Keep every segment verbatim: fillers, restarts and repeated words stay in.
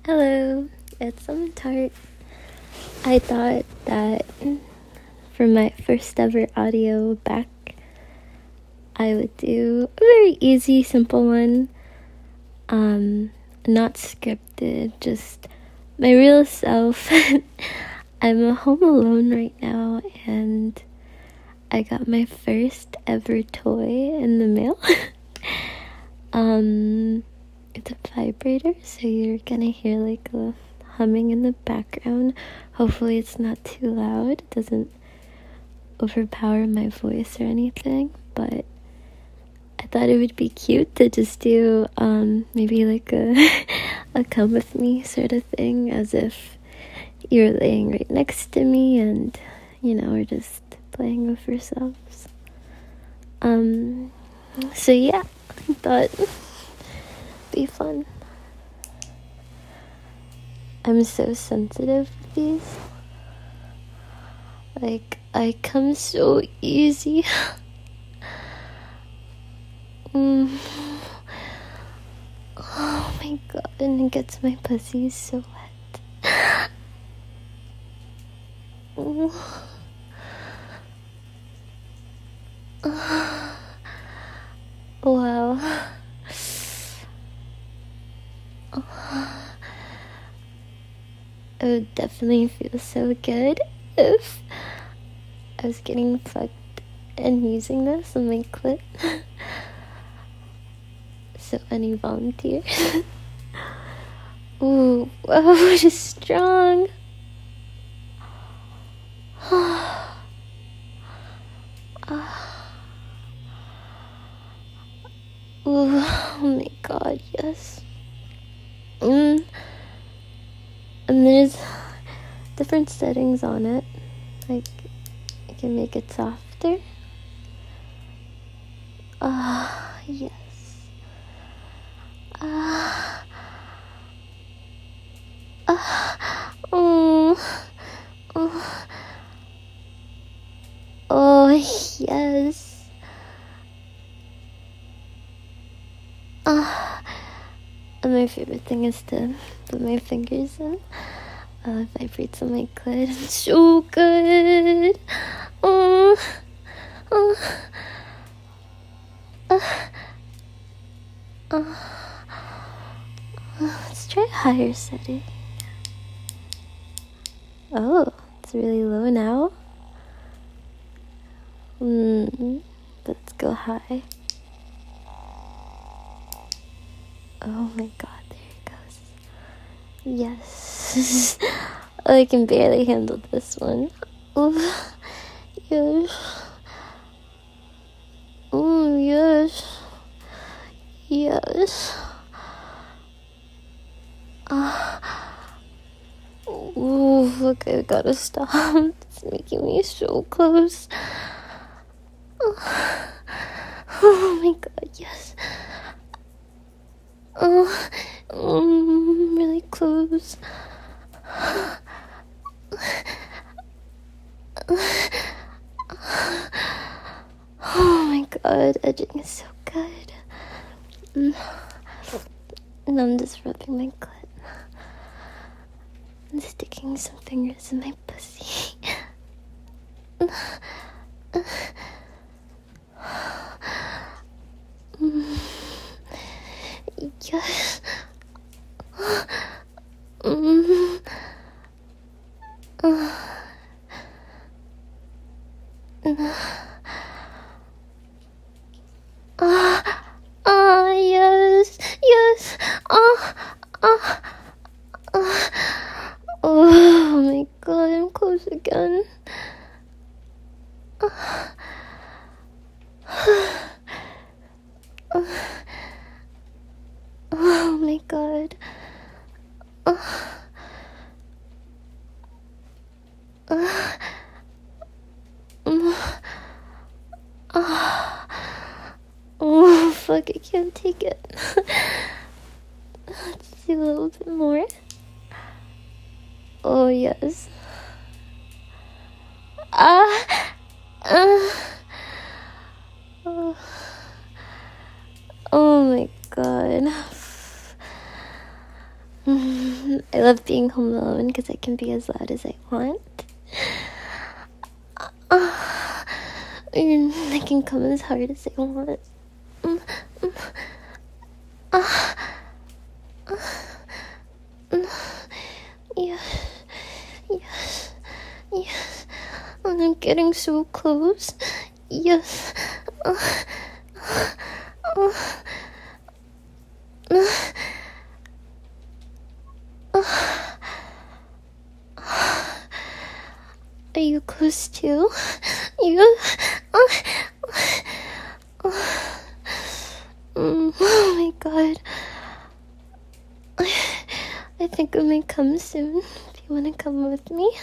Hello, it's um Tart. I thought that for my first ever audio back, I would do a very easy, simple one. Um, not scripted, just my real self. I'm home alone right now, and I got my first ever toy in the mail. um, it's a vibrator, so you're gonna hear like a humming in the background. Hopefully it's not too loud. It doesn't overpower my voice or anything, but I thought it would be cute to just do um maybe like a a come with me sort of thing, as if you're laying right next to me and, you know, we're just playing with ourselves. Um so yeah, I thought it'd be fun. I'm so sensitive with these. Like, I come so easy. mm. Oh my god, and it gets my pussy so wet. oh. Wow. It would definitely feel so good if I was getting fucked and using this on my clit. So any volunteers? Ooh, wow, it is strong. Ooh, oh my god, yes. Mm. And there's different settings on it. Like, you can make it softer. Ah, uh, yes. Ah. Uh, uh, oh. Oh. Oh, yes. Ah. Uh, and my favorite thing is to put my fingers in. Uh, vibrates on my clit. It's so good. Oh. Oh. Uh, uh, let's try a higher setting. Oh, it's really low now. Hmm, let's go high. Oh my god, there it goes. Yes. Oh, I can barely handle this one. Oh, yes. Oh, yes. Yes. Uh, oh, look, I gotta stop. It's making me so close. Oh, oh my god, yes. Oh, um, really close. Oh my god, edging is so good. Mm. And I'm just rubbing my clit. And sticking some fingers in my pussy. mm. Yes. mm. uh. Ah, ah, yes, yes, ah, ah, ah. Oh my god, I'm close again. Ah. Oh my god. Ah. Ah. Ah. Oh, fuck, I can't take it. Let's do a little bit more. Oh, yes. Ah. Uh. Oh. Oh my god. I love being home alone because I can be as loud as I want. Uh, and I can come as hard as I want. Uh, uh, uh, yes, yes, yes. And I'm getting so close. Yes. Uh, uh, uh, Are you close too? You? Uh, uh, mm, oh my god. I, I think I might come soon. If you want to come with me.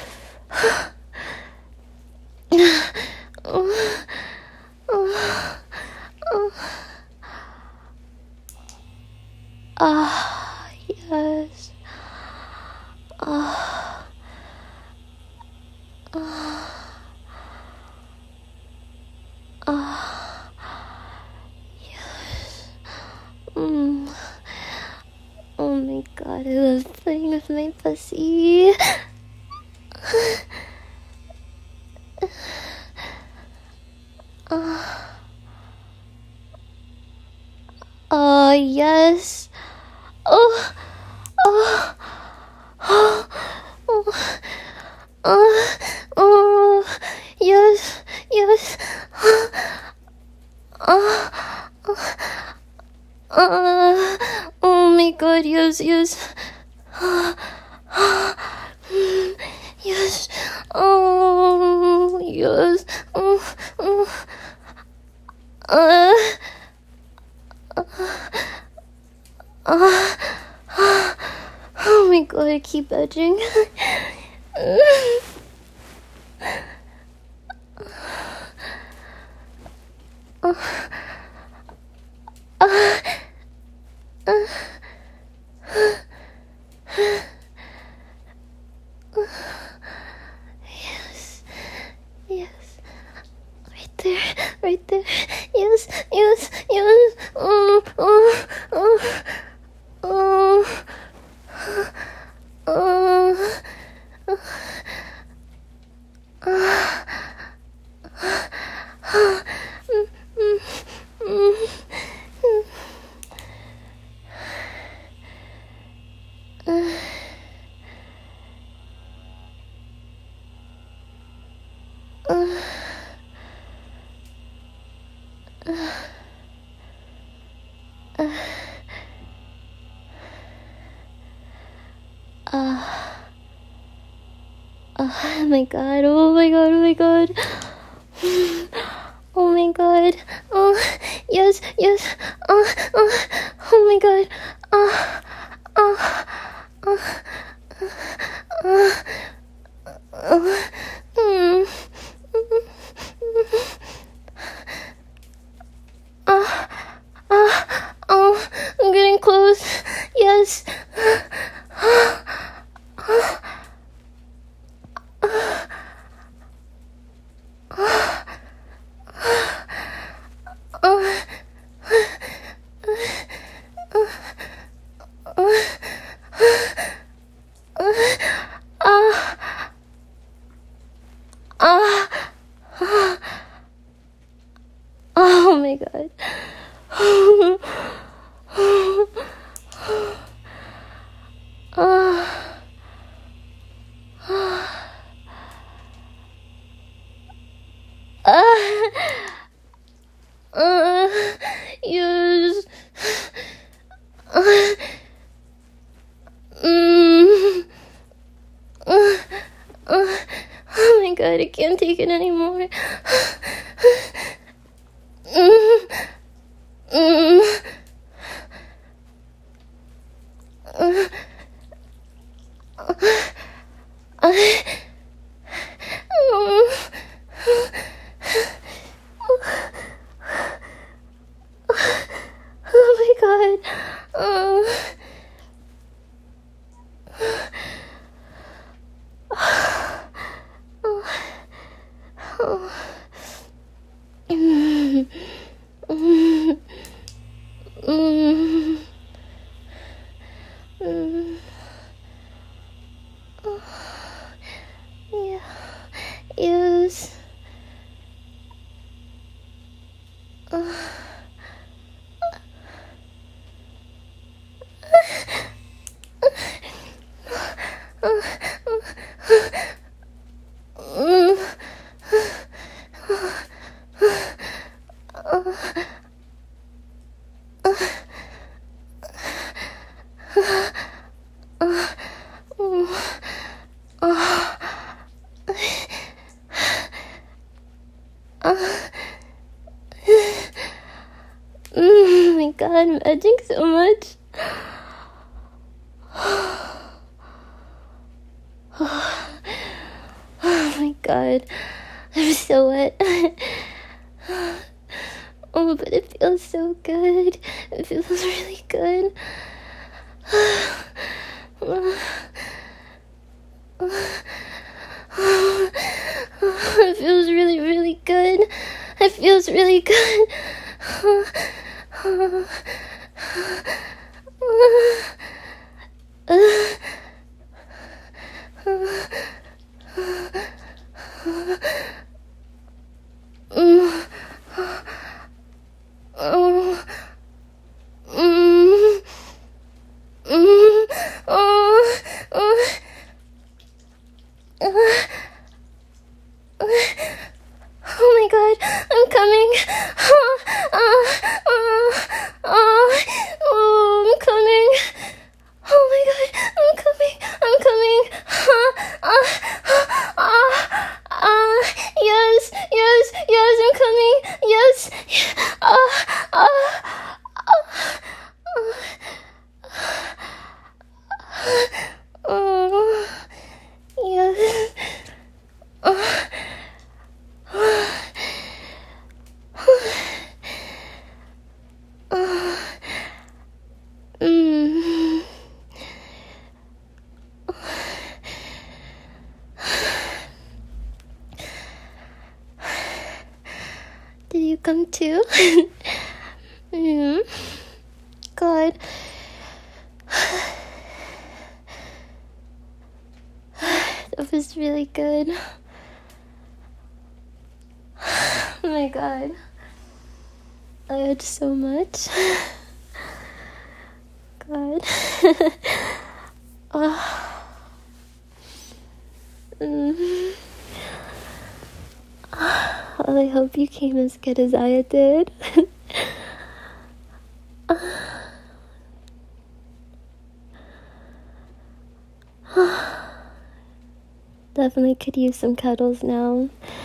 Ah, yes. Ah. Ah. Ah. Yes. Mm. Oh my god, I love playing with my pussy. Ah. Oh, yes. Oh. Oh. Oh. Oh. Oh. Oh. Yes. Yes. Oh. Oh. Uh, oh my god, yes, yes. Yes. Oh, yes. Oh, oh. Uh, uh, uh, oh my god, I keep edging. uh, uh, uh, yes, yes, right there, right there, yes, yes, yes, oh, oh, oh, oh, oh, oh, oh my god, oh my god, oh my god. Oh my god. Oh, yes, yes. Oh, oh, oh my god. Oh, oh, oh, oh, oh, mm, oh, oh, oh, I'm getting close. Yes. Oh, oh. Oh my god. Uh, yes. Uh, mm, uh, uh, oh my god, I can't take it anymore. Mm, mm, uh, uh, uh, oh my god. Uh, oh. Mm, mm, mm, mm. I'm edging so much. Oh my god. I'm so wet. Oh, but it feels so good. It feels really good. It feels really, really good. It feels really good. Oh my god, I'm coming. Oh, oh, oh, oh, oh, I'm coming. Oh my god, I'm coming. I'm coming. Oh, oh, oh, oh, yes, yes, yes, I'm coming. Yes. Oh, oh, oh, oh, oh, yes. Oh. Mm. Did you come too? Mm. God. That was really good. Oh my god. I had so much. God. Oh. Mm. Well, I hope you came as good as I did. Definitely could use some cuddles now.